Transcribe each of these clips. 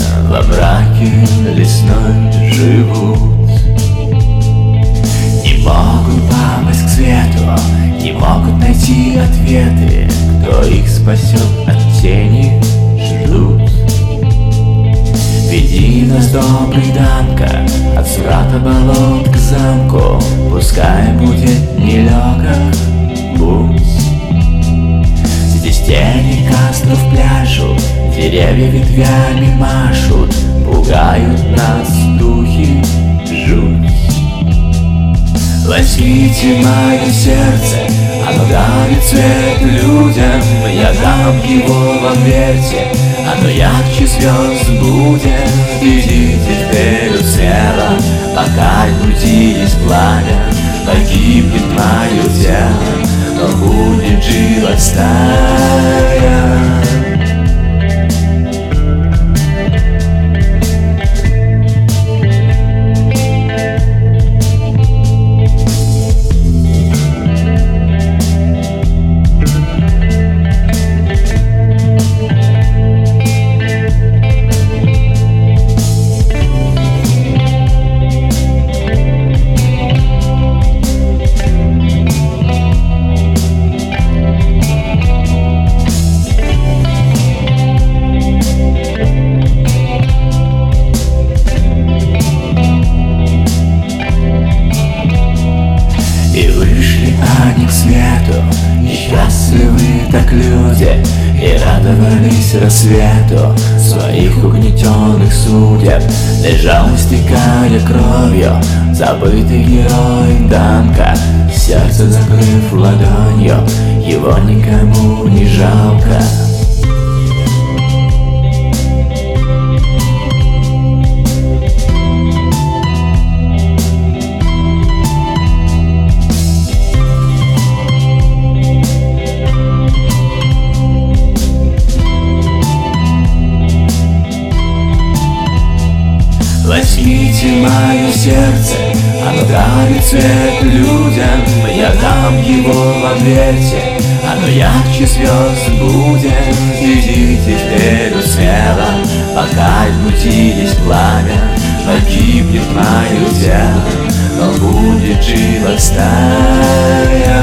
во мраке лесной живут. Не могут попасть к свету, не могут найти ответы. Кто их спасет от тени, ждут. Веди нас, добрый Данка, от сврата болот к замку. Пускай будет нелегок путь. Здесь тени костров пляшут, деревья ветвями машут, пугают нас духи, жуть. Возьмите мое сердце, оно дарит свет людям. Я дам его вам, верьте, оно ярче звезд будет. Идите вперед смело, пока внутри есть пламя. Погибнет мое тело, но будет жива стая. И вышли они к свету, несчастливы так люди, и радовались рассвету своих угнетенных судеб. Лежал, истекая кровью, забытый герой Данка, сердце закрыв ладонью, его никому не жалко. Возьмите мое сердце, оно дарит свет людям. Я дам его вам, верьте, оно ярче звезд будет. Идите вперед смело, пока внутри есть пламя. Погибнет мое тело, но будет жива стая.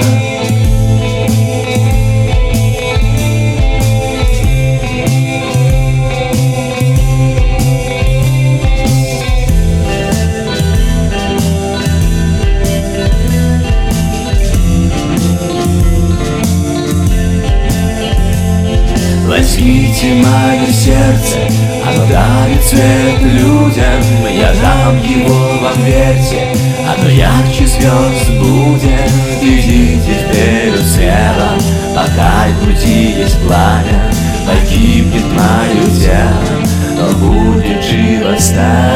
Возьмите мое сердце, оно дарит свет людям. Я дам его вам, верьте, оно ярче звезд будет. Идите вперед смело, пока внутри есть пламя. Погибнет мое тело, но будет жива стая.